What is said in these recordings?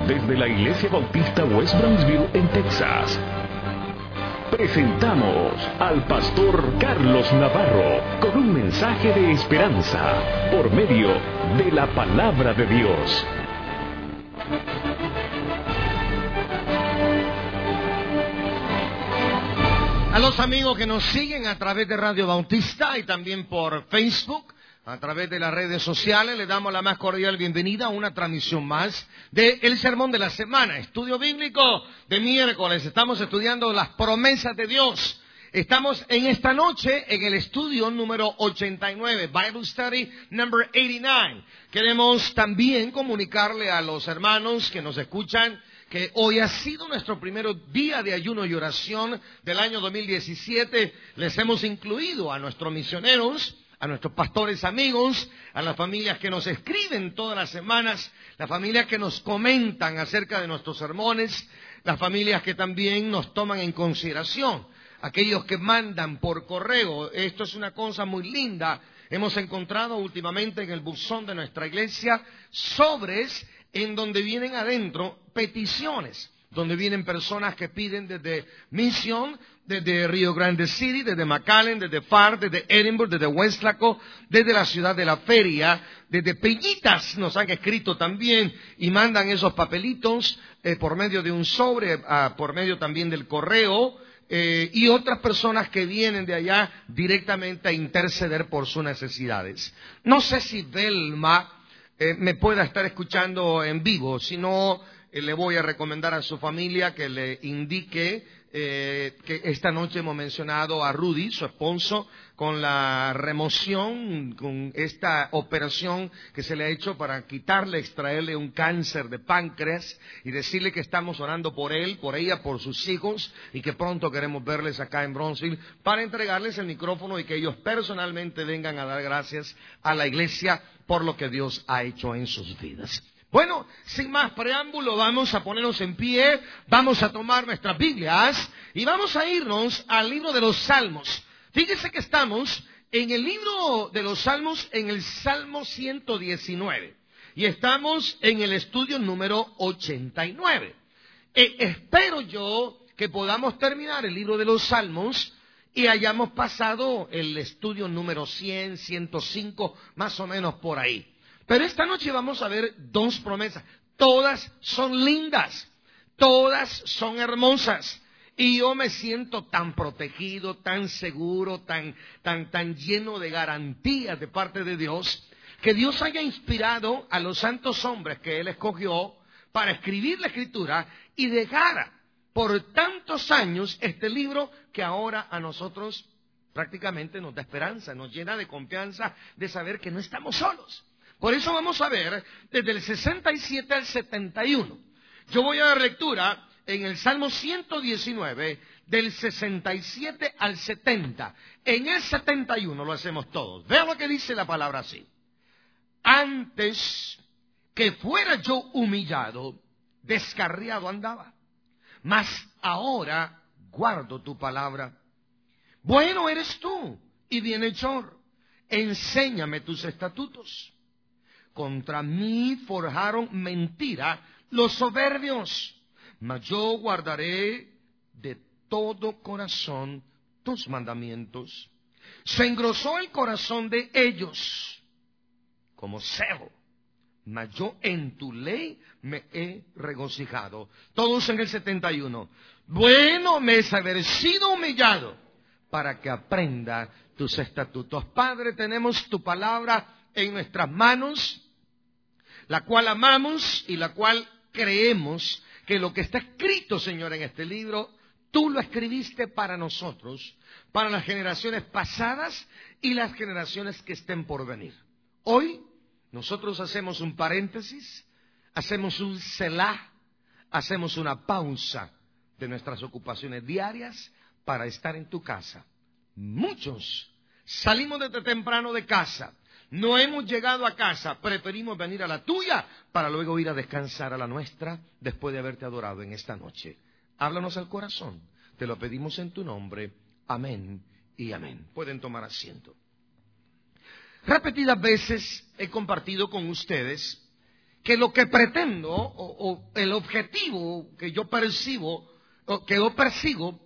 desde la Iglesia Bautista West Brownsville en Texas, presentamos al pastor Carlos Navarro con un mensaje de esperanza por medio de la palabra de Dios. A los amigos que nos siguen a través de Radio Bautista y también por Facebook, a través de las redes sociales, les damos la más cordial bienvenida a una transmisión más de El Sermón de la Semana, estudio bíblico de miércoles. Estamos estudiando las promesas de Dios. Estamos en esta noche en el estudio número 89, Bible Study number 89. Queremos también comunicarle a los hermanos que nos escuchan que hoy ha sido nuestro primer día de ayuno y oración del año 2017. Les hemos incluido a nuestros misioneros, a nuestros pastores amigos, a las familias que nos escriben todas las semanas, las familias que nos comentan acerca de nuestros sermones, las familias que también nos toman en consideración, aquellos que mandan por correo. Esto es una cosa muy linda. Hemos encontrado últimamente en el buzón de nuestra iglesia sobres en donde vienen adentro peticiones, donde vienen personas que piden desde Mission, desde Rio Grande City, desde McAllen, desde Far, desde Edinburgh, desde Westlaco, desde la ciudad de la Feria, desde Peñitas nos han escrito también y mandan esos papelitos por medio de un sobre, por medio también del correo, y otras personas que vienen de allá directamente a interceder por sus necesidades. No sé si Velma me pueda estar escuchando en vivo, si no, le voy a recomendar a su familia que le indique que esta noche hemos mencionado a Rudy, su esposo, con la remoción, con esta operación que se le ha hecho para quitarle, extraerle un cáncer de páncreas y decirle que estamos orando por él, por ella, por sus hijos y que pronto queremos verles acá en Brownsville para entregarles el micrófono y que ellos personalmente vengan a dar gracias a la iglesia por lo que Dios ha hecho en sus vidas. Bueno, sin más preámbulo, vamos a ponernos en pie, vamos a tomar nuestras Biblias y vamos a irnos al libro de los Salmos. Fíjese que estamos en el libro de los Salmos, en el Salmo 119, y estamos en el estudio número 89. Espero yo que podamos terminar el libro de los Salmos y hayamos pasado el estudio número 100, 105, más o menos por ahí. Pero esta noche vamos a ver dos promesas. Todas son lindas, todas son hermosas. Y yo me siento tan protegido, tan seguro, tan lleno de garantías de parte de Dios, que Dios haya inspirado a los santos hombres que Él escogió para escribir la Escritura y dejara por tantos años este libro que ahora a nosotros prácticamente nos da esperanza, nos llena de confianza de saber que no estamos solos. Por eso vamos a ver desde el 67 al 71. Yo voy a dar lectura en el Salmo 119, del 67 al 70. En el 71 lo hacemos todos. Vea lo que dice la palabra así. Antes que fuera yo humillado, descarriado andaba, mas ahora guardo tu palabra. Bueno eres tú y bienhechor, enséñame tus estatutos. Contra mí forjaron mentira los soberbios, mas yo guardaré de todo corazón tus mandamientos. Se engrosó el corazón de ellos como cebo, mas yo en tu ley me he regocijado. Todos en el 71. Bueno me es haber sido humillado para que aprenda tus estatutos. Padre, tenemos tu palabra en nuestras manos, la cual amamos y la cual creemos que lo que está escrito, Señor, en este libro, tú lo escribiste para nosotros, para las generaciones pasadas y las generaciones que estén por venir. Hoy nosotros hacemos un paréntesis, hacemos un selah, hacemos una pausa de nuestras ocupaciones diarias para estar en tu casa. Muchos salimos desde temprano de casa. No hemos llegado a casa, preferimos venir a la tuya para luego ir a descansar a la nuestra después de haberte adorado en esta noche. Háblanos al corazón, te lo pedimos en tu nombre. Amén y amén. Pueden tomar asiento. Repetidas veces he compartido con ustedes que lo que pretendo o el objetivo que yo percibo o que yo persigo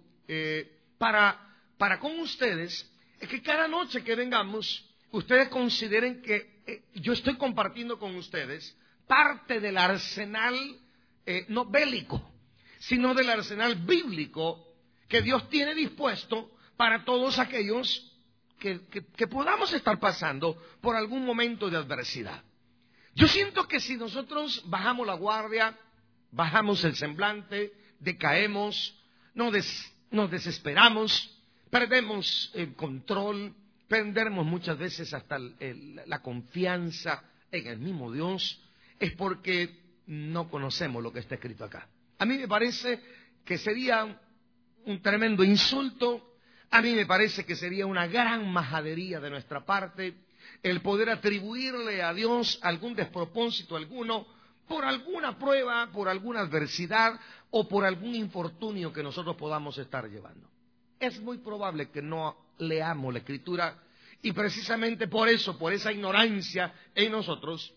para con ustedes es que cada noche que vengamos ustedes consideren que yo estoy compartiendo con ustedes parte del arsenal no bélico, sino del arsenal bíblico que Dios tiene dispuesto para todos aquellos que podamos estar pasando por algún momento de adversidad. Yo siento que si nosotros bajamos la guardia, bajamos el semblante, decaemos, nos desesperamos, perdemos el control, perdemos muchas veces hasta la confianza en el mismo Dios, es porque no conocemos lo que está escrito acá. A mí me parece que sería un tremendo insulto, a mí me parece que sería una gran majadería de nuestra parte el poder atribuirle a Dios algún despropósito alguno por alguna prueba, por alguna adversidad o por algún infortunio que nosotros podamos estar llevando. Es muy probable que no leamos la Escritura y precisamente por eso, por esa ignorancia en nosotros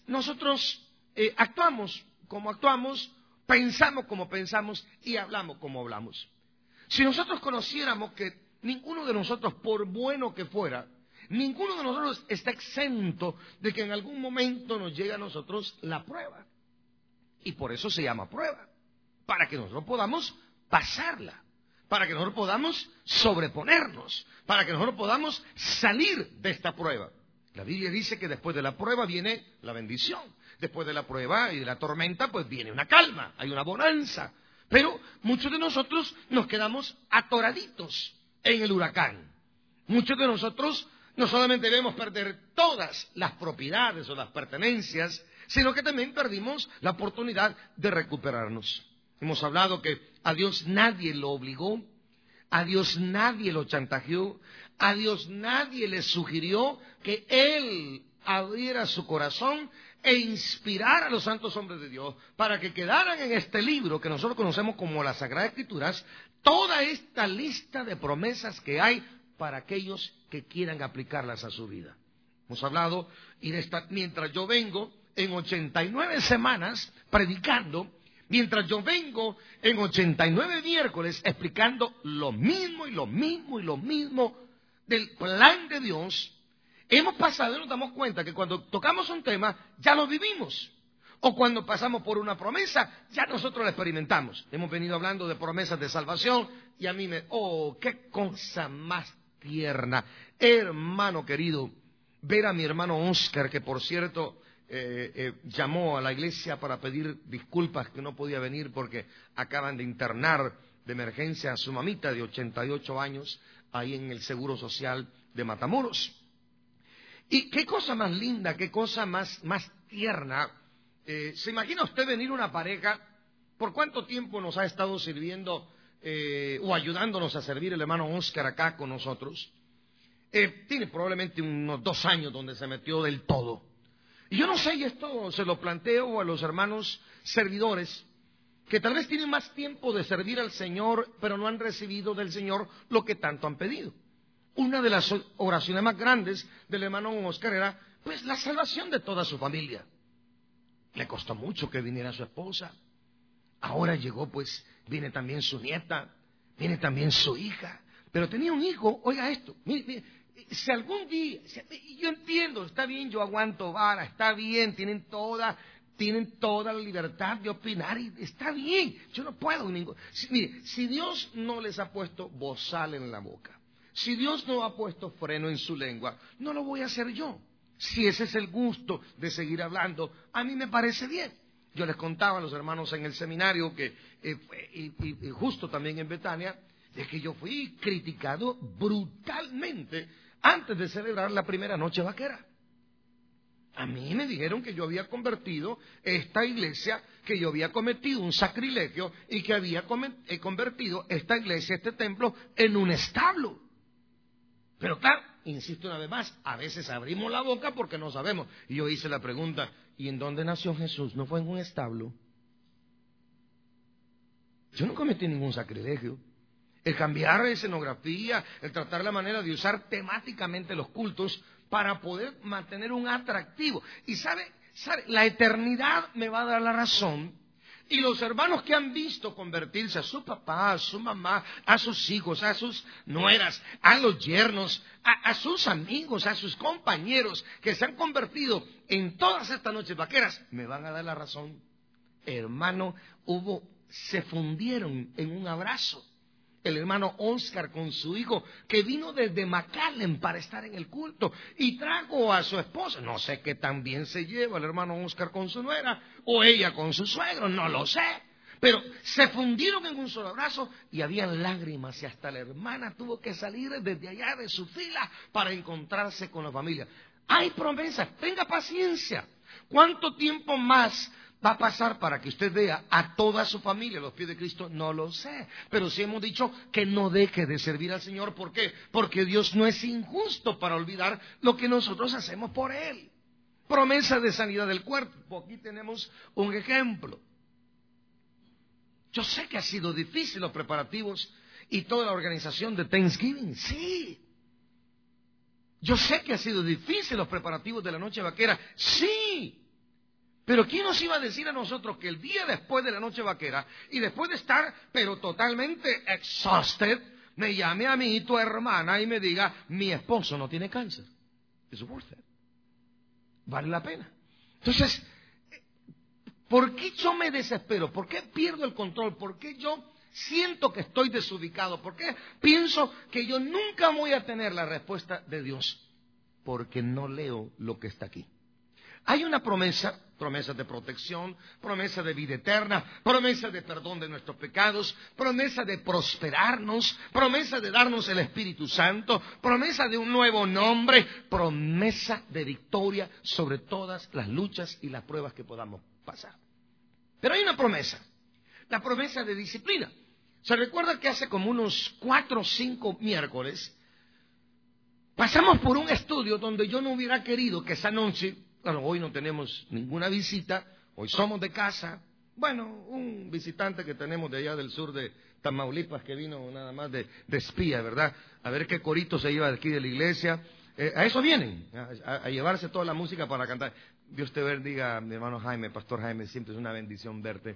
actuamos como actuamos, pensamos como pensamos y hablamos como hablamos. Si nosotros conociéramos que ninguno de nosotros, por bueno que fuera, ninguno de nosotros está exento de que en algún momento nos llegue a nosotros la prueba. Y por eso se llama prueba, para que nosotros podamos pasarla, para que nosotros podamos sobreponernos, para que nosotros podamos salir de esta prueba. La Biblia dice que después de la prueba viene la bendición. Después de la prueba y de la tormenta, pues viene una calma, hay una bonanza. Pero muchos de nosotros nos quedamos atoraditos en el huracán. Muchos de nosotros no solamente debemos perder todas las propiedades o las pertenencias, sino que también perdimos la oportunidad de recuperarnos. Hemos hablado que a Dios nadie lo obligó, a Dios nadie lo chantajeó, a Dios nadie le sugirió que Él abriera su corazón e inspirara a los santos hombres de Dios para que quedaran en este libro que nosotros conocemos como las Sagradas Escrituras, toda esta lista de promesas que hay para aquellos que quieran aplicarlas a su vida. Hemos hablado, y mientras yo vengo en 89 semanas predicando, mientras yo vengo en 89 miércoles explicando lo mismo y lo mismo y lo mismo del plan de Dios, hemos pasado y nos damos cuenta que cuando tocamos un tema ya lo vivimos. O cuando pasamos por una promesa, ya nosotros la experimentamos. Hemos venido hablando de promesas de salvación y a mí qué cosa más tierna. Hermano querido, ver a mi hermano Oscar, que por cierto llamó a la iglesia para pedir disculpas que no podía venir porque acaban de internar de emergencia a su mamita de 88 años ahí en el Seguro Social de Matamoros. Y qué cosa más linda, qué cosa más tierna. ¿Se imagina usted venir una pareja? ¿Por cuánto tiempo nos ha estado sirviendo o ayudándonos a servir el hermano Oscar acá con nosotros? Tiene probablemente unos 2 años donde se metió del todo. Y yo no sé, y esto se lo planteo a los hermanos servidores, que tal vez tienen más tiempo de servir al Señor, pero no han recibido del Señor lo que tanto han pedido. Una de las oraciones más grandes del hermano Oscar era, pues, la salvación de toda su familia. Le costó mucho que viniera su esposa. Ahora llegó, pues, viene también su nieta, viene también su hija. Pero tenía un hijo, oiga esto, mire, si algún día, yo entiendo, está bien, yo aguanto vara, está bien, tienen toda la libertad de opinar y está bien, yo no puedo. Mire, si Dios no les ha puesto bozal en la boca, si Dios no ha puesto freno en su lengua, no lo voy a hacer yo. Si ese es el gusto de seguir hablando, a mí me parece bien. Yo les contaba a los hermanos en el seminario que, y justo también en Betania, de que yo fui criticado brutalmente antes de celebrar la primera noche vaquera. A mí me dijeron que yo había convertido esta iglesia, que yo había cometido un sacrilegio y que había convertido esta iglesia, este templo, en un establo. Pero claro, insisto una vez más, a veces abrimos la boca porque no sabemos. Y yo hice la pregunta, ¿y en dónde nació Jesús? ¿No fue en un establo? Yo no cometí ningún sacrilegio. El cambiar la escenografía, el tratar la manera de usar temáticamente los cultos para poder mantener un atractivo. Y ¿sabe ¿sabe? La eternidad me va a dar la razón. Y los hermanos que han visto convertirse a su papá, a su mamá, a sus hijos, a sus nueras, a los yernos, a sus amigos, a sus compañeros que se han convertido en todas estas noches vaqueras, me van a dar la razón. Hermano, se fundieron en un abrazo. El hermano Oscar con su hijo, que vino desde McAllen para estar en el culto, y trajo a su esposa. No sé qué tan bien se lleva el hermano Oscar con su nuera, o ella con su suegro, no lo sé. Pero se fundieron en un solo abrazo y habían lágrimas, y hasta la hermana tuvo que salir desde allá de su fila para encontrarse con la familia. Hay promesas, tenga paciencia. ¿Cuánto tiempo más va a pasar para que usted vea a toda su familia a los pies de Cristo? No lo sé. Pero sí hemos dicho que no deje de servir al Señor. ¿Por qué? Porque Dios no es injusto para olvidar lo que nosotros hacemos por Él. Promesa de sanidad del cuerpo. Aquí tenemos un ejemplo. Yo sé que ha sido difícil los preparativos y toda la organización de Thanksgiving. Sí. Yo sé que ha sido difícil los preparativos de la noche vaquera. Sí. Pero ¿quién nos iba a decir a nosotros que el día después de la noche vaquera, y después de estar pero totalmente exhausted, me llame a mí tu hermana y me diga, mi esposo no tiene cáncer? It's worth it. Vale la pena. Entonces, ¿por qué yo me desespero? ¿Por qué pierdo el control? ¿Por qué yo siento que estoy desubicado? ¿Por qué pienso que yo nunca voy a tener la respuesta de Dios? Porque no leo lo que está aquí. Hay una promesa de protección, promesa de vida eterna, promesa de perdón de nuestros pecados, promesa de prosperarnos, promesa de darnos el Espíritu Santo, promesa de un nuevo nombre, promesa de victoria sobre todas las luchas y las pruebas que podamos pasar. Pero hay una promesa, la promesa de disciplina. ¿Se recuerda que hace como unos 4 o 5 miércoles pasamos por un estudio donde yo no hubiera querido que esa noche... Bueno, hoy no tenemos ninguna visita, hoy somos de casa. Bueno, un visitante que tenemos de allá del sur de Tamaulipas que vino nada más de espía, ¿verdad? A ver qué corito se lleva de aquí de la iglesia. A eso vienen, a llevarse toda la música para cantar. Dios te bendiga, mi hermano Jaime, Pastor Jaime, siempre es una bendición verte.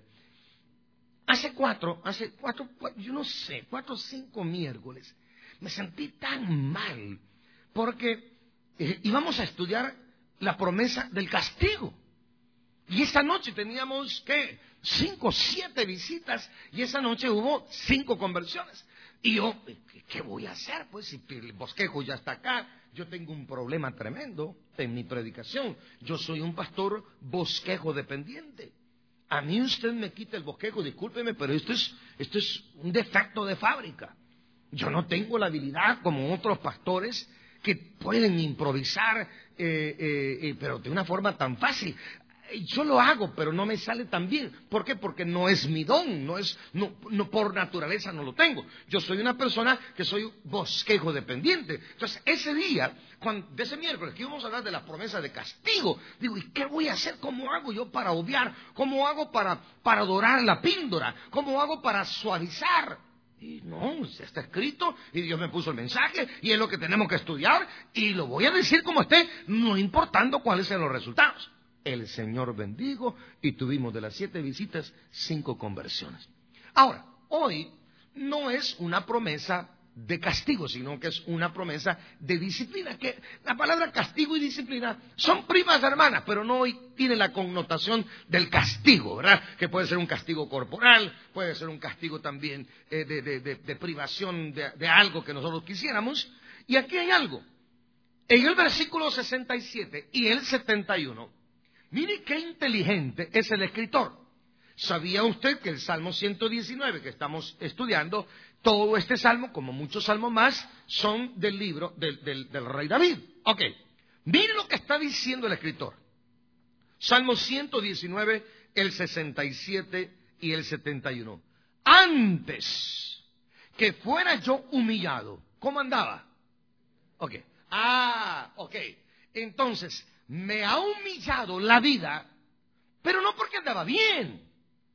Hace cuatro, yo no sé, 4 o 5 miércoles, me sentí tan mal porque íbamos a estudiar la promesa del castigo. Y esa noche teníamos, ¿qué? 5 o 7 visitas, y esa noche hubo 5 conversiones. Y yo, ¿qué voy a hacer? Pues si el bosquejo ya está acá, yo tengo un problema tremendo en mi predicación. Yo soy un pastor bosquejo dependiente. A mí usted me quita el bosquejo, discúlpeme, pero esto es un defecto de fábrica. Yo no tengo la habilidad como otros pastores que pueden improvisar, pero de una forma tan fácil. Yo lo hago, pero no me sale tan bien. ¿Por qué? Porque no es mi don, no por naturaleza no lo tengo. Yo soy una persona que soy bosquejo dependiente. Entonces, ese día, de ese miércoles que íbamos a hablar de la promesa de castigo, digo, ¿y qué voy a hacer? ¿Cómo hago yo para obviar? ¿Cómo hago para dorar la píldora? ¿Cómo hago para suavizar? Y no, está escrito, y Dios me puso el mensaje, y es lo que tenemos que estudiar, y lo voy a decir como esté, no importando cuáles sean los resultados. El Señor bendijo, y tuvimos de las 7 visitas 5 conversiones. Ahora, hoy no es una promesa de castigo, sino que es una promesa de disciplina. Que la palabra castigo y disciplina son primas hermanas, pero no tiene la connotación del castigo, ¿verdad? Que puede ser un castigo corporal, puede ser un castigo también de privación de algo que nosotros quisiéramos. Y aquí hay algo. En el versículo 67 y el 71, mire qué inteligente es el escritor. ¿Sabía usted que el Salmo 119 que estamos estudiando, todo este salmo, como muchos salmos más, son del libro del rey David? Ok, mire lo que está diciendo el escritor. Salmo 119, el 67 y el 71. Antes que fuera yo humillado, ¿cómo andaba? Ok, ok. Entonces, me ha humillado la vida, pero no porque andaba bien.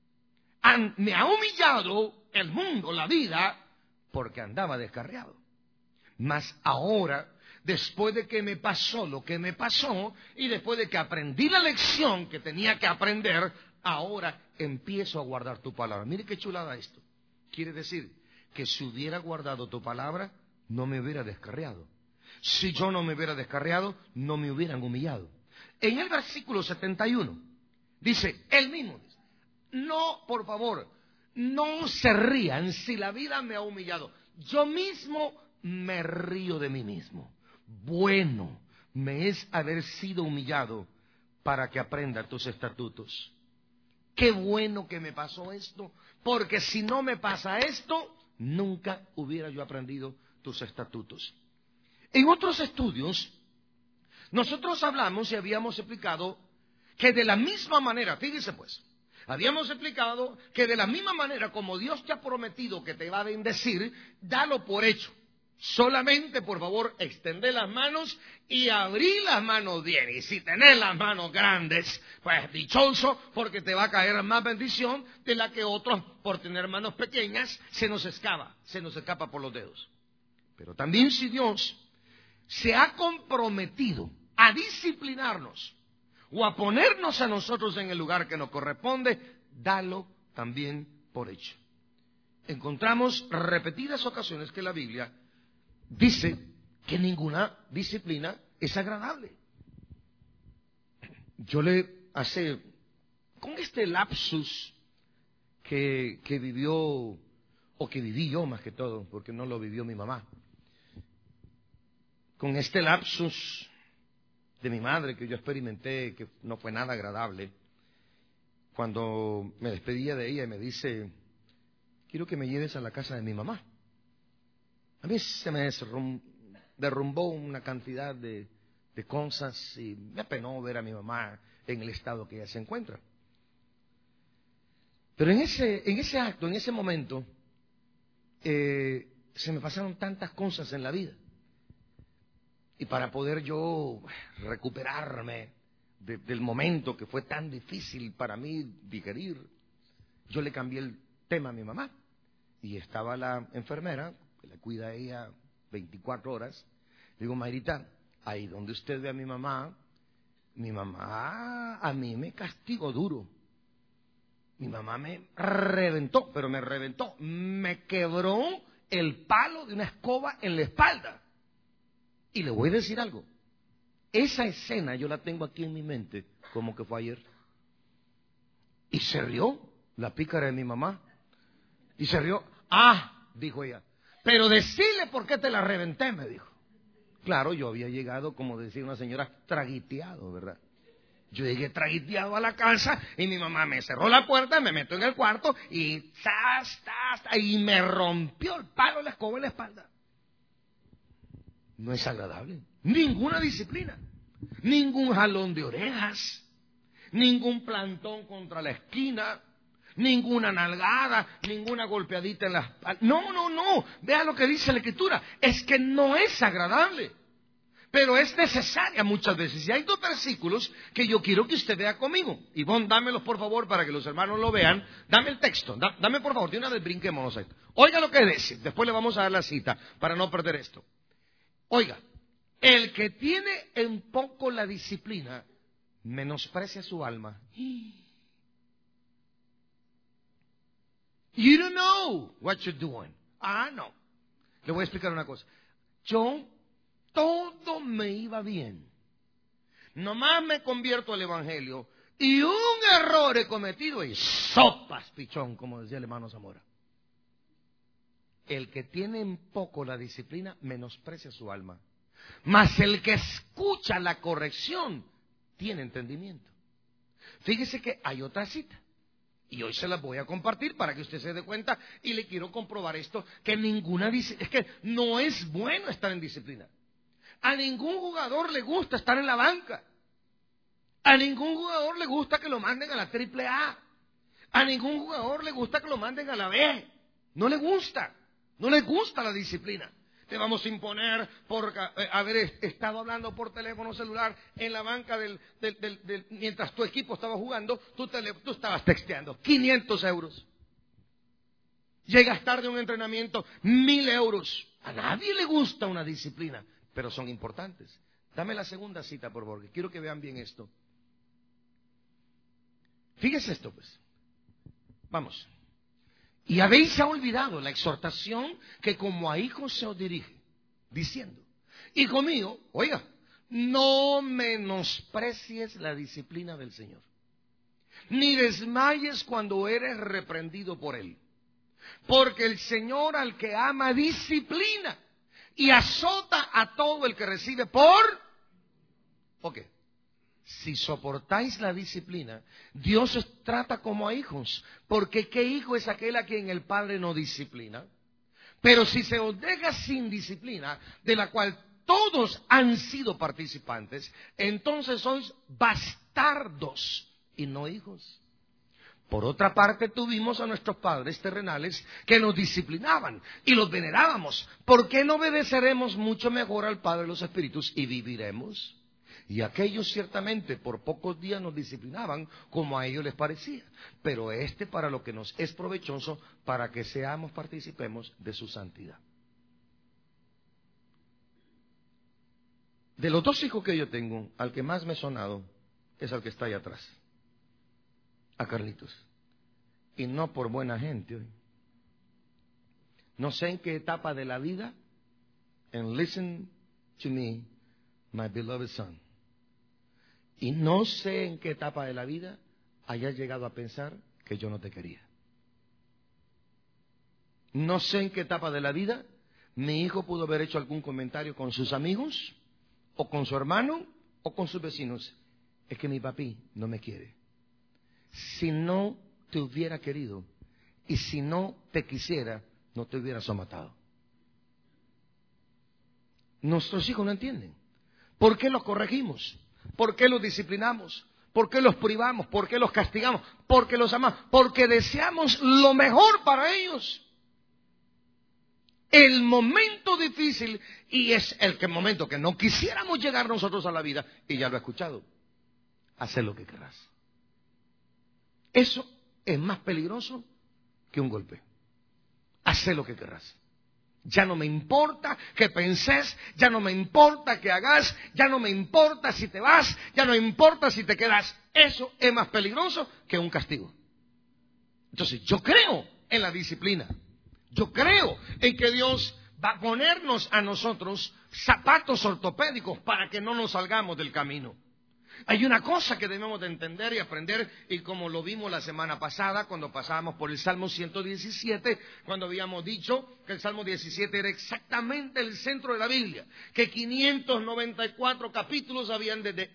Me ha humillado el mundo, la vida, porque andaba descarriado. Mas ahora, después de que me pasó lo que me pasó y después de que aprendí la lección que tenía que aprender, ahora empiezo a guardar tu palabra. Mire qué chulada esto. Quiere decir que si hubiera guardado tu palabra, no me hubiera descarriado. Si yo no me hubiera descarriado, no me hubieran humillado. En el versículo 71 dice, él mismo dice, no, por favor, no se rían si la vida me ha humillado. Yo mismo me río de mí mismo. Bueno me es haber sido humillado para que aprenda tus estatutos. Qué bueno que me pasó esto, porque si no me pasa esto, nunca hubiera yo aprendido tus estatutos. En otros estudios, nosotros hablamos y habíamos explicado que de la misma manera, fíjese pues, habíamos explicado que de la misma manera como Dios te ha prometido que te va a bendecir, dalo por hecho. Solamente, por favor, extender las manos y abrir las manos bien. Y si tenés las manos grandes, pues dichoso, porque te va a caer más bendición de la que otros, por tener manos pequeñas, se nos escapa por los dedos. Pero también si Dios se ha comprometido a disciplinarnos o a ponernos a nosotros en el lugar que nos corresponde, dalo también por hecho. Encontramos repetidas ocasiones que la Biblia dice que ninguna disciplina es agradable. Yo le hace, con este lapsus que vivió, o que viví yo más que todo, porque no lo vivió mi mamá, con este lapsus de mi madre que yo experimenté, que no fue nada agradable, cuando me despedía de ella y me dice, quiero que me lleves a la casa de mi mamá. A mí se me derrumbó una cantidad de cosas y me apenó ver a mi mamá en el estado que ella se encuentra. Pero en ese acto, en ese momento, se me pasaron tantas cosas en la vida. Y para poder yo recuperarme del momento que fue tan difícil para mí digerir, yo le cambié el tema a mi mamá. Y estaba la enfermera, que la cuida a ella 24 horas. Le digo, Mayrita, ahí donde usted ve a mi mamá a mí me castigó duro. Mi mamá me reventó, pero me reventó. Me quebró el palo de una escoba en la espalda. Y le voy a decir algo. Esa escena yo la tengo aquí en mi mente como que fue ayer. Y se rió la pícara de mi mamá. Y se rió. Ah, dijo ella. Pero decile por qué te la reventé, me dijo. Claro, yo había llegado, como decía una señora, traguiteado, ¿verdad? Yo llegué traguiteado a la casa y mi mamá me cerró la puerta, me metió en el cuarto y y me rompió el palo de la escoba en la espalda. No es agradable. Ninguna disciplina. Ningún jalón de orejas. Ningún plantón contra la esquina. Ninguna nalgada. Ninguna golpeadita en la espalda. No. Vea lo que dice la Escritura. Es que no es agradable. Pero es necesaria muchas veces. Y hay dos versículos que yo quiero que usted vea conmigo. Ivonne, dámelos por favor para que los hermanos lo vean. Dame el texto. Dame por favor. De una vez brinquémonos a esto. Oiga lo que dice. Después le vamos a dar la cita para no perder esto. Oiga, el que tiene en poco la disciplina, menosprecia su alma. You don't know what you're doing. No. Le voy a explicar una cosa. Todo me iba bien. Nomás me convierto al Evangelio y un error he cometido y sopas, pichón, como decía el hermano Zamora. El que tiene en poco la disciplina menosprecia su alma. Mas el que escucha la corrección tiene entendimiento. Fíjese que hay otra cita. Y hoy se las voy a compartir para que usted se dé cuenta. Y le quiero comprobar esto, que es que no es bueno estar en disciplina. A ningún jugador le gusta estar en la banca. A ningún jugador le gusta que lo manden a la AAA. A ningún jugador le gusta que lo manden a la B. No le gusta. No les gusta la disciplina. Te vamos a imponer por haber estado hablando por teléfono celular en la banca mientras tu equipo estaba jugando, tú estabas texteando. 500 euros. Llegas tarde a un entrenamiento, 1,000 euros. A nadie le gusta una disciplina, pero son importantes. Dame la segunda cita, por favor, que quiero que vean bien esto. Fíjese esto, pues. Vamos. Y habéis ya olvidado la exhortación que como a hijos se os dirige, diciendo: hijo mío, oiga, no menosprecies la disciplina del Señor, ni desmayes cuando eres reprendido por Él. Porque el Señor al que ama disciplina y azota a todo el que recibe por... ¿Por qué? Si soportáis la disciplina, Dios os trata como a hijos. Porque ¿qué hijo es aquel a quien el Padre no disciplina? Pero si se os deja sin disciplina, de la cual todos han sido participantes, entonces sois bastardos y no hijos. Por otra parte, tuvimos a nuestros padres terrenales que nos disciplinaban y los venerábamos. ¿Por qué no obedeceremos mucho mejor al Padre de los Espíritus y viviremos? Y aquellos ciertamente por pocos días nos disciplinaban como a ellos les parecía. Pero para lo que nos es provechoso, para que participemos de su santidad. De los dos hijos que yo tengo, al que más me he sonado es al que está ahí atrás. A Carlitos. Y no por buena gente hoy. No sé en qué etapa de la vida, and listen to me, my beloved son. Y no sé en qué etapa de la vida hayas llegado a pensar que yo no te quería. No sé en qué etapa de la vida mi hijo pudo haber hecho algún comentario con sus amigos, o con su hermano, o con sus vecinos. Es que mi papi no me quiere. Si no te hubiera querido y si no te quisiera, no te hubiera somatado. Nuestros hijos no entienden. ¿Por qué los corregimos? ¿Por qué los disciplinamos? ¿Por qué los privamos? ¿Por qué los castigamos? Porque los amamos. Porque deseamos lo mejor para ellos. El momento difícil, y es el momento que no quisiéramos llegar nosotros a la vida, y ya lo he escuchado, hacer lo que querrás. Eso es más peligroso que un golpe. Haz lo que querrás. Ya no me importa que penses, ya no me importa que hagas, ya no me importa si te vas, ya no me importa si te quedas. Eso es más peligroso que un castigo. Entonces, yo creo en la disciplina. Yo creo en que Dios va a ponernos a nosotros zapatos ortopédicos para que no nos salgamos del camino. Hay una cosa que debemos de entender y aprender, y como lo vimos la semana pasada cuando pasábamos por el Salmo 117, cuando habíamos dicho que el Salmo 17 era exactamente el centro de la Biblia, que 594 capítulos habían desde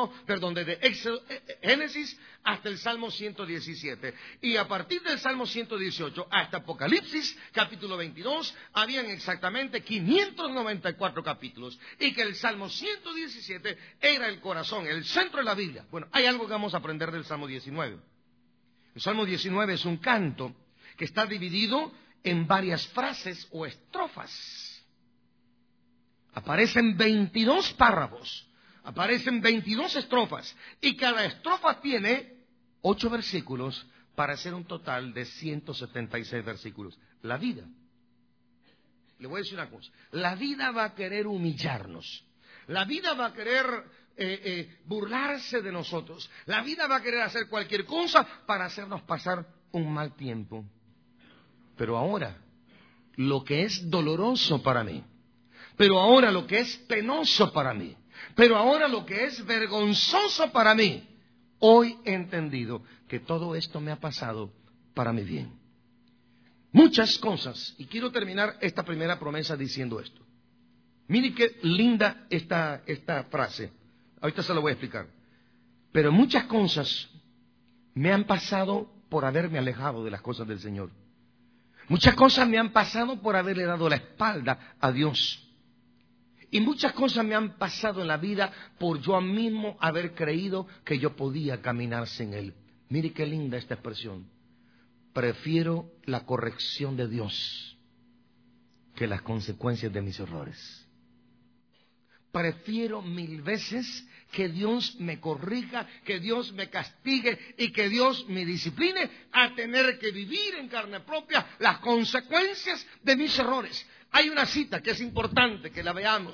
Génesis hasta el Salmo 117. Y a partir del Salmo 118 hasta Apocalipsis, capítulo 22, habían exactamente 594 capítulos. Y que el Salmo 117 era el corazón, el centro de la Biblia. Bueno, hay algo que vamos a aprender del Salmo 19. El Salmo 19 es un canto que está dividido en varias frases o estrofas. Aparecen 22 párrafos, aparecen 22 estrofas, y cada estrofa tiene 8 versículos para hacer un total de 176 versículos. La vida, le voy a decir una cosa, la vida va a querer humillarnos, la vida va a querer burlarse de nosotros, la vida va a querer hacer cualquier cosa para hacernos pasar un mal tiempo. Pero ahora, lo que es doloroso para mí, pero ahora lo que es penoso para mí, pero ahora lo que es vergonzoso para mí, hoy he entendido que todo esto me ha pasado para mi bien. Muchas cosas, y quiero terminar esta primera promesa diciendo esto. Mire qué linda esta frase, ahorita se lo voy a explicar. Pero muchas cosas me han pasado por haberme alejado de las cosas del Señor. Muchas cosas me han pasado por haberle dado la espalda a Dios. Y muchas cosas me han pasado en la vida por yo mismo haber creído que yo podía caminar sin Él. Mire qué linda esta expresión. Prefiero la corrección de Dios que las consecuencias de mis errores. Prefiero 1000 veces que Dios me corrija, que Dios me castigue y que Dios me discipline, a tener que vivir en carne propia las consecuencias de mis errores. Hay una cita que es importante que la veamos.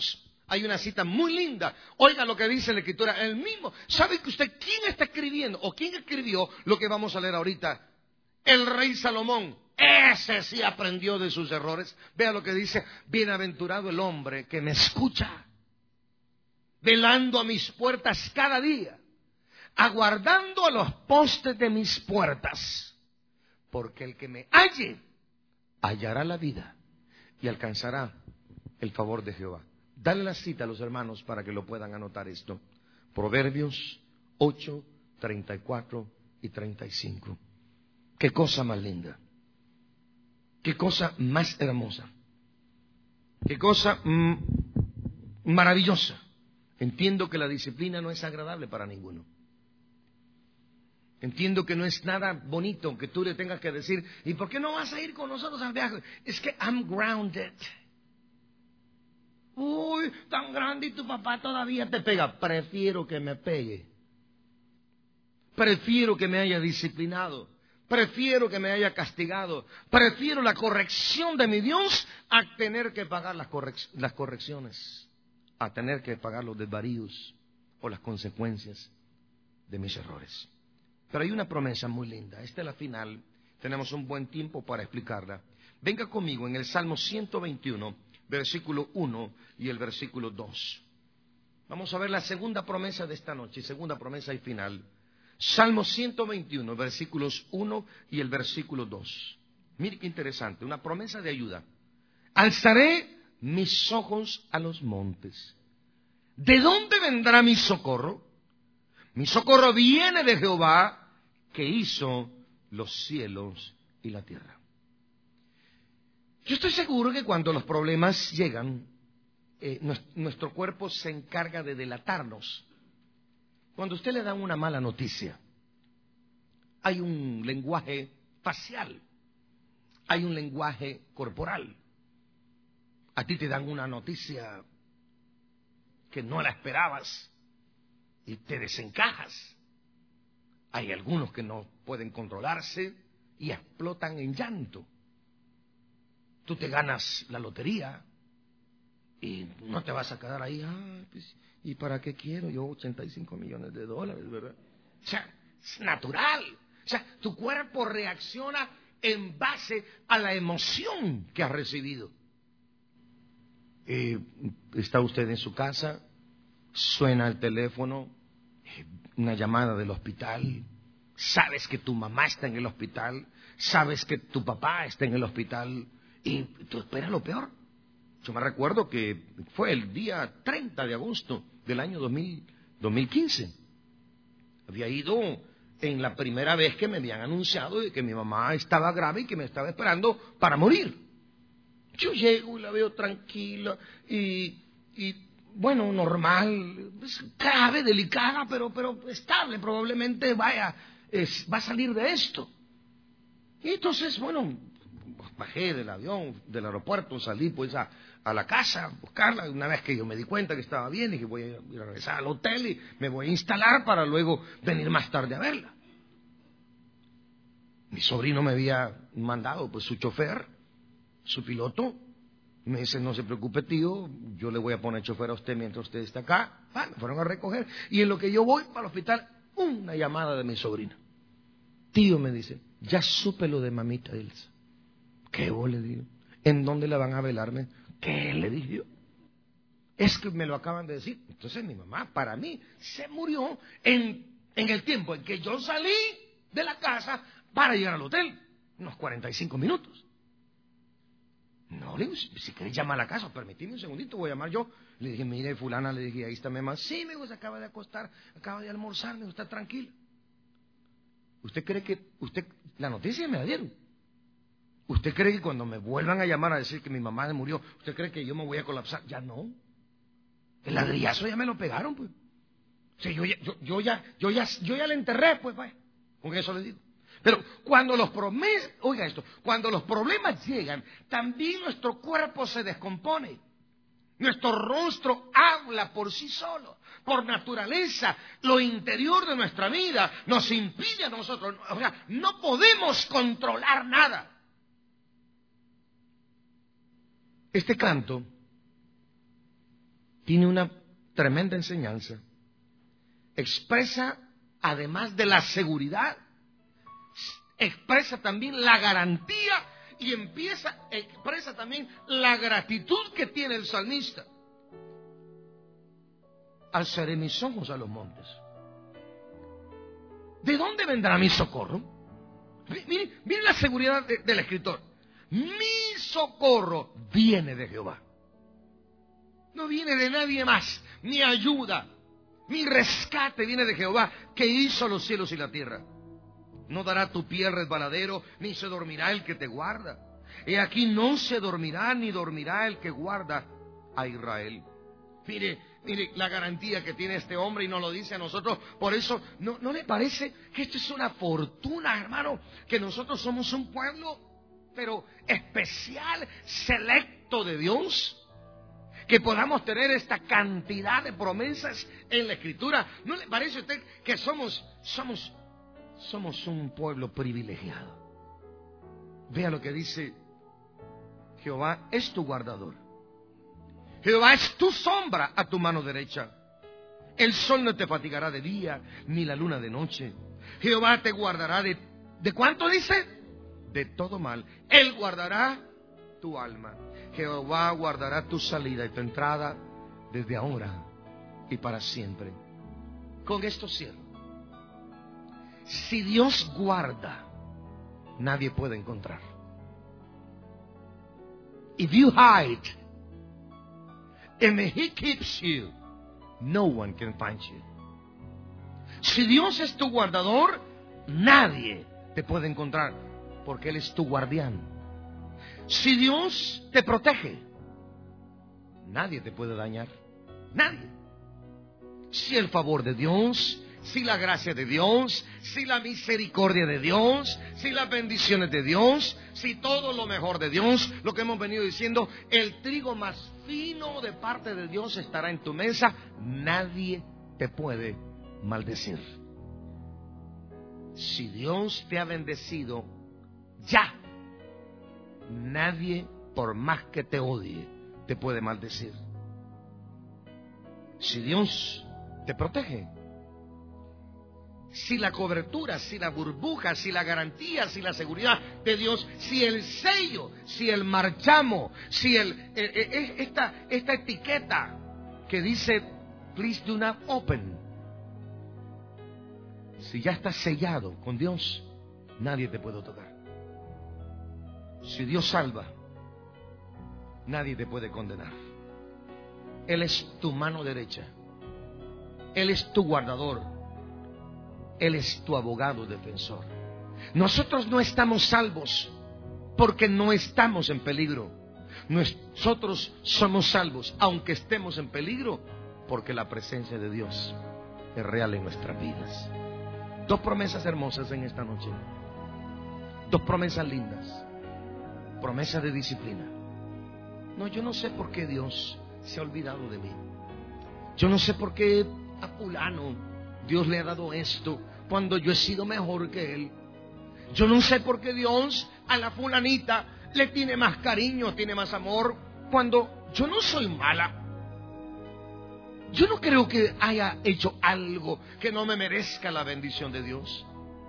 Hay una cita muy linda. Oiga lo que dice la Escritura. El mismo. ¿Sabe que usted quién está escribiendo o quién escribió lo que vamos a leer ahorita? El rey Salomón. Ese sí aprendió de sus errores. Vea lo que dice. Bienaventurado el hombre que me escucha, velando a mis puertas cada día, aguardando a los postes de mis puertas. Porque el que me halle, hallará la vida y alcanzará el favor de Jehová. Dale la cita a los hermanos para que lo puedan anotar esto. Proverbios 8, 34 y 35. Qué cosa más linda. Qué cosa más hermosa. Qué cosa maravillosa. Entiendo que la disciplina no es agradable para ninguno. Entiendo que no es nada bonito que tú le tengas que decir, ¿y por qué no vas a ir con nosotros al viaje? Es que I'm grounded. Uy, tan grande y tu papá todavía te pega. Prefiero que me pegue. Prefiero que me haya disciplinado. Prefiero que me haya castigado. Prefiero la corrección de mi Dios a tener que pagar las correcciones. A tener que pagar los desvaríos o las consecuencias de mis errores. Pero hay una promesa muy linda. Esta es la final. Tenemos un buen tiempo para explicarla. Venga conmigo en el Salmo 121, versículo 1 y el versículo 2. Vamos a ver la segunda promesa de esta noche, segunda promesa y final. Salmo 121, versículos 1 y el versículo 2. Mire qué interesante, una promesa de ayuda. Alzaré mis ojos a los montes. ¿De dónde vendrá mi socorro? Mi socorro viene de Jehová, que hizo los cielos y la tierra. Yo estoy seguro que cuando los problemas llegan, nuestro cuerpo se encarga de delatarnos. Cuando a usted le dan una mala noticia, hay un lenguaje facial, hay un lenguaje corporal. A ti te dan una noticia que no la esperabas y te desencajas. Hay algunos que no pueden controlarse y explotan en llanto. Tú te ganas la lotería y no te vas a quedar ahí, pues, ¿y para qué quiero yo 85 millones de dólares, verdad? O sea, es natural. O sea, tu cuerpo reacciona en base a la emoción que has recibido. Está usted en su casa, suena el teléfono, una llamada del hospital, sabes que tu mamá está en el hospital, sabes que tu papá está en el hospital y tú esperas lo peor. Yo me recuerdo que fue el día 30 de agosto del año 2015. Había ido en la primera vez que me habían anunciado de que mi mamá estaba grave y que me estaba esperando para morir. Yo llego y la veo tranquila y bueno, normal, grave, delicada, pero estable, probablemente va a salir de esto. Y entonces, bueno, bajé del avión, del aeropuerto, salí pues a la casa a buscarla. Una vez que yo me di cuenta que estaba bien, dije voy a ir a regresar al hotel y me voy a instalar para luego venir más tarde a verla. Mi sobrino me había mandado pues su chofer, su piloto. Me dice, no se preocupe tío, yo le voy a poner chofer a usted mientras usted está acá. Me fueron a recoger. Y en lo que yo voy para el hospital, una llamada de mi sobrina. Tío, me dice, ya supe lo de mamita Elsa. ¿Qué vos le digo? ¿En dónde la van a velarme? ¿Qué le dije yo? Es que me lo acaban de decir. Entonces mi mamá, para mí, se murió en el tiempo en que yo salí de la casa para llegar al hotel. Unos 45 minutos. No, le digo, si querés llamar a la casa, permitime un segundito, voy a llamar yo. Le dije, mire, fulana, le dije, ahí está mi mamá. Sí, me dijo, se acaba de acostar, acaba de almorzar, me dijo, está tranquila. ¿Usted cree que, la noticia me la dieron? ¿Usted cree que cuando me vuelvan a llamar a decir que mi mamá murió, usted cree que yo me voy a colapsar? Ya no. El ladrillazo ya me lo pegaron, pues. O sea, yo ya le enterré, pues, vaya. Con eso le digo. Pero cuando cuando los problemas llegan, también nuestro cuerpo se descompone. Nuestro rostro habla por sí solo. Por naturaleza, lo interior de nuestra vida nos impide a nosotros, o sea, no podemos controlar nada. Este canto tiene una tremenda enseñanza. Expresa, además de la seguridad, expresa también la garantía y expresa también la gratitud que tiene el salmista. Alzaré mis ojos a los montes. ¿De dónde vendrá mi socorro? Miren la seguridad del escritor. Mi socorro viene de Jehová. No viene de nadie más. Mi ayuda, mi rescate viene de Jehová, que hizo los cielos y la tierra. No dará tu pie resbaladero, ni se dormirá el que te guarda. He aquí no se dormirá, ni dormirá el que guarda a Israel. Mire la garantía que tiene este hombre y nos lo dice a nosotros. Por eso, ¿no le parece que esto es una fortuna, hermano? Que nosotros somos un pueblo, pero especial, selecto de Dios. Que podamos tener esta cantidad de promesas en la Escritura. ¿No le parece a usted que somos un pueblo privilegiado? Vea lo que dice: Jehová es tu guardador. Jehová es tu sombra a tu mano derecha. El sol no te fatigará de día, ni la luna de noche. Jehová te guardará ¿de cuánto dice? De todo mal. Él guardará tu alma. Jehová guardará tu salida y tu entrada desde ahora y para siempre. Con esto cierro. Si Dios guarda, nadie puede encontrar. If you hide, and He keeps you, no one can find you. Si Dios es tu guardador, nadie te puede encontrar, porque Él es tu guardián. Si Dios te protege, nadie te puede dañar. Nadie. Si el favor de Dios, si la gracia de Dios, si la misericordia de Dios, si las bendiciones de Dios, si todo lo mejor de Dios, lo que hemos venido diciendo, el trigo más fino de parte de Dios estará en tu mesa, nadie te puede maldecir. Si Dios te ha bendecido, ya, nadie, por más que te odie, te puede maldecir. Si Dios te protege, si la cobertura, si la burbuja, si la garantía, si la seguridad de Dios, si el sello, si el marchamo, si esta etiqueta que dice please do not open, si ya está sellado con Dios, nadie te puede tocar. Si Dios salva, nadie te puede condenar. Él es tu mano derecha. Él es tu guardador. Él es tu abogado defensor. Nosotros no estamos salvos porque no estamos en peligro. Nosotros somos salvos, aunque estemos en peligro, porque la presencia de Dios es real en nuestras vidas. Dos promesas hermosas en esta noche. Dos promesas lindas. Promesa de disciplina. No, yo no sé por qué Dios se ha olvidado de mí. Yo no sé por qué a fulano Dios le ha dado esto cuando yo he sido mejor que él. Yo no sé por qué Dios a la fulanita le tiene más cariño, tiene más amor, cuando yo no soy mala. Yo no creo que haya hecho algo que no me merezca la bendición de Dios.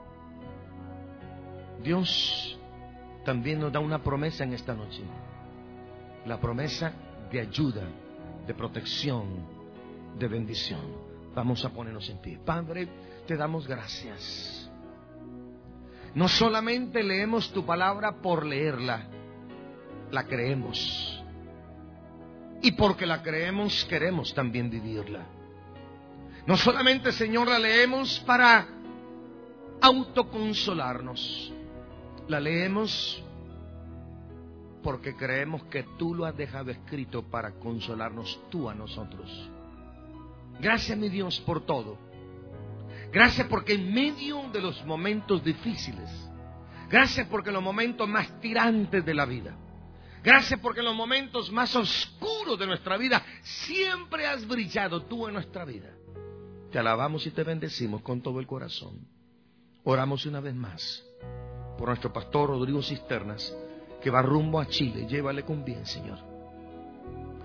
Dios también nos da una promesa en esta noche. La promesa de ayuda, de protección, de bendición. Vamos a ponernos en pie. Padre, te damos gracias. No solamente leemos tu palabra por leerla, la creemos. Y porque la creemos, queremos también vivirla. No solamente, Señor, la leemos para autoconsolarnos. La leemos porque creemos que tú lo has dejado escrito para consolarnos tú a nosotros. Gracias, mi Dios, por todo. Gracias porque en medio de los momentos difíciles, gracias porque en los momentos más tirantes de la vida, gracias porque en los momentos más oscuros de nuestra vida, siempre has brillado tú en nuestra vida. Te alabamos y te bendecimos con todo el corazón. Oramos una vez más por nuestro pastor Rodrigo Cisternas, que va rumbo a Chile. Llévale con bien, Señor.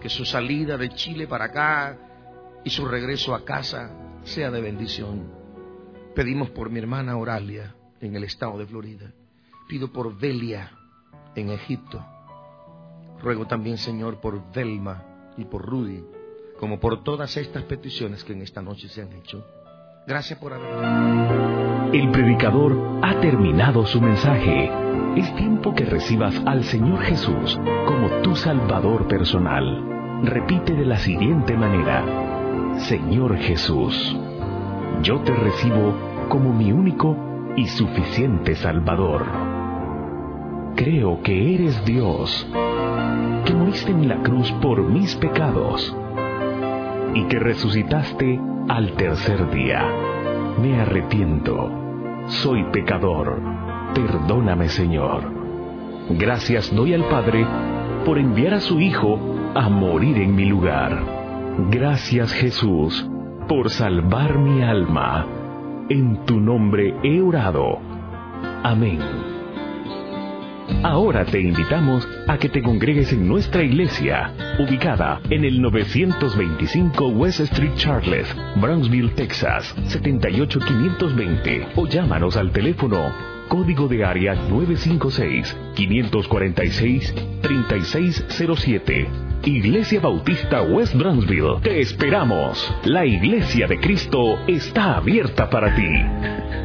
que su salida de Chile para acá y su regreso a casa sea de bendición. Pedimos por mi hermana Oralia en el estado de Florida. Pido por Belia en Egipto. Ruego también, Señor, por Velma y por Rudy, como por todas estas peticiones que en esta noche se han hecho. Gracias por haber. El predicador ha terminado su mensaje. Es tiempo que recibas al Señor Jesús como tu Salvador personal. Repite de la siguiente manera: Señor Jesús, yo te recibo como mi único y suficiente Salvador. Creo que eres Dios, que moriste en la cruz por mis pecados y que resucitaste al tercer día. Me arrepiento, soy pecador, perdóname, Señor. Gracias doy al Padre por enviar a su Hijo a morir en mi lugar. Gracias, Jesús, por salvar mi alma. En tu nombre he orado. Amén. Ahora te invitamos a que te congregues en nuestra iglesia, ubicada en el 925 West Street Charles, Brownsville, Texas, 78520, o llámanos al teléfono código de área 956-546-3607. Iglesia Bautista West Brownsville, te esperamos. La Iglesia de Cristo está abierta para ti.